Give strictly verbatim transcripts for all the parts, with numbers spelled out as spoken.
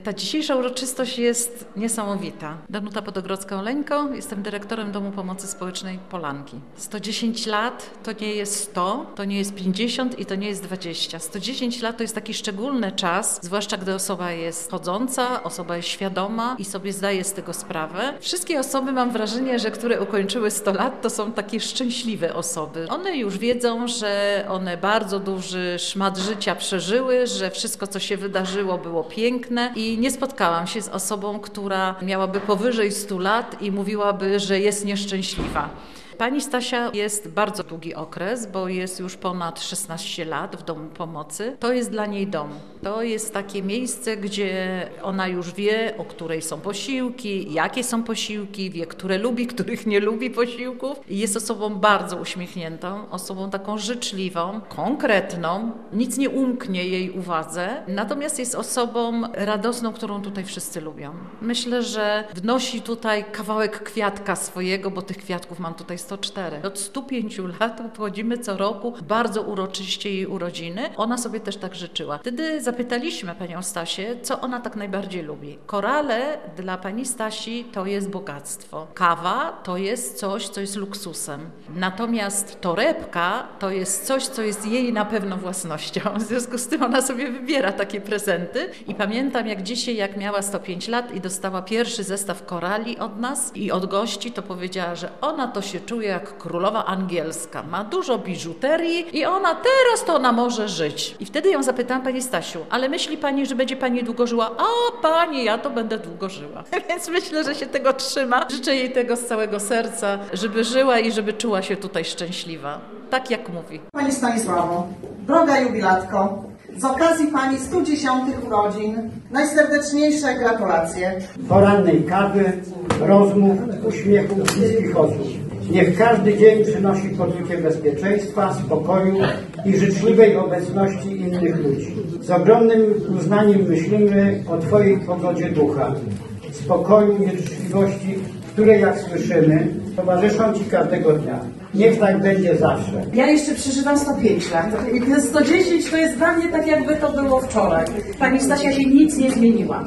Ta dzisiejsza uroczystość jest niesamowita. Danuta Podogrodzka-Oleńko, jestem dyrektorem Domu Pomocy Społecznej Polanki. sto dziesięć lat to nie jest sto, to nie jest pięćdziesiąt i to nie jest dwadzieścia. sto dziesięć lat to jest taki szczególny czas, zwłaszcza gdy osoba jest chodząca, osoba jest świadoma i sobie zdaje z tego sprawę. Wszystkie osoby, mam wrażenie, że które ukończyły sto lat, to są takie szczęśliwe osoby. One już wiedzą, że one bardzo duży szmat życia przeżyły, że wszystko, co się wydarzyło, było piękne i nie spotkałam się z osobą, która miałaby powyżej stu lat i mówiłaby, że jest nieszczęśliwa. Pani Stasia jest bardzo długi okres, bo jest już ponad szesnaście lat w Domu Pomocy. To jest dla niej dom. To jest takie miejsce, gdzie ona już wie, o której są posiłki, jakie są posiłki, wie, które lubi, których nie lubi posiłków. I jest osobą bardzo uśmiechniętą, osobą taką życzliwą, konkretną. Nic nie umknie jej uwadze. Natomiast jest osobą radosną, którą tutaj wszyscy lubią. Myślę, że wnosi tutaj kawałek kwiatka swojego, bo tych kwiatków mam tutaj sto cztery. Od stu pięciu lat obchodzimy co roku bardzo uroczyście jej urodziny. Ona sobie też tak życzyła. Wtedy zapytaliśmy panią Stasię, co ona tak najbardziej lubi. Korale dla pani Stasi to jest bogactwo. Kawa to jest coś, co jest luksusem. Natomiast torebka to jest coś, co jest jej na pewno własnością. W związku z tym ona sobie wybiera takie prezenty. I pamiętam jak dzisiaj, jak miała sto pięć lat i dostała pierwszy zestaw korali od nas i od gości, to powiedziała, że ona to się czuje jak królowa angielska. Ma dużo biżuterii i ona teraz to ona może żyć. I wtedy ją zapytałam, pani Stasiu, ale myśli pani, że będzie pani długo żyła? A pani, ja to będę długo żyła. Więc myślę, że się tego trzyma. Życzę jej tego z całego serca, żeby żyła i żeby czuła się tutaj szczęśliwa. Tak jak mówi. Pani Stanisławo, droga jubilatko, z okazji Pani stu dziesiątych urodzin najserdeczniejsze gratulacje. Porannej kawy, rozmów, uśmiechu bliskich osób. Niech każdy dzień przynosi poczucie bezpieczeństwa, spokoju i życzliwej obecności innych ludzi. Z ogromnym uznaniem myślimy o Twojej pogodzie ducha, spokoju i życzliwości, które, jak słyszymy, towarzyszą Ci każdego dnia. Niech tak będzie zawsze. Ja jeszcze przeżywam sto pięć lat i te sto dziesięć to jest dla mnie tak, jakby to było wczoraj. Pani Stasia się nic nie zmieniła.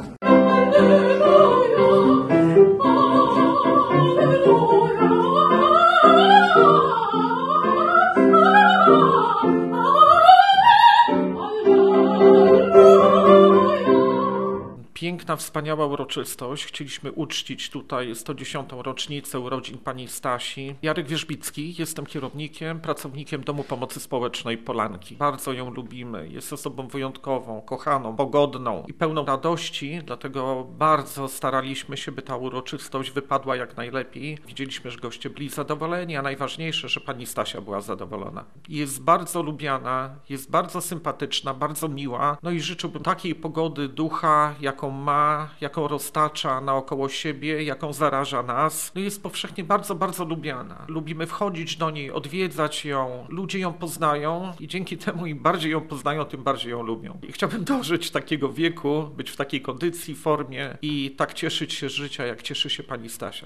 Piękna, wspaniała uroczystość. Chcieliśmy uczcić tutaj sto dziesiątą rocznicę urodzin pani Stasi. Jarek Wierzbicki, jestem kierownikiem, pracownikiem Domu Pomocy Społecznej Polanki. Bardzo ją lubimy, jest osobą wyjątkową, kochaną, pogodną i pełną radości, dlatego bardzo staraliśmy się, by ta uroczystość wypadła jak najlepiej. Widzieliśmy, że goście byli zadowoleni, a najważniejsze, że pani Stasia była zadowolona. Jest bardzo lubiana, jest bardzo sympatyczna, bardzo miła, no i życzyłbym takiej pogody ducha, jaką ma, jaką roztacza naokoło siebie, jaką zaraża nas. No jest powszechnie bardzo, bardzo lubiana. Lubimy wchodzić do niej, odwiedzać ją, ludzie ją poznają i dzięki temu im bardziej ją poznają, tym bardziej ją lubią. I chciałbym dożyć takiego wieku, być w takiej kondycji, formie i tak cieszyć się z życia, jak cieszy się pani Stasia.